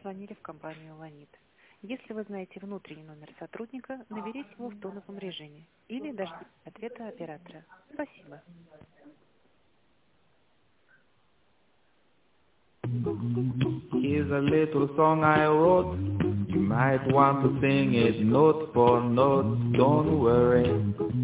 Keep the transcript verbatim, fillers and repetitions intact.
позвонили в компанию «Ланит». Если вы знаете внутренний номер сотрудника, наберите его в тоновом режиме или дождитесь ответа оператора. Спасибо. Here's a little song I wrote. You might want to sing it note for note. Don't worry.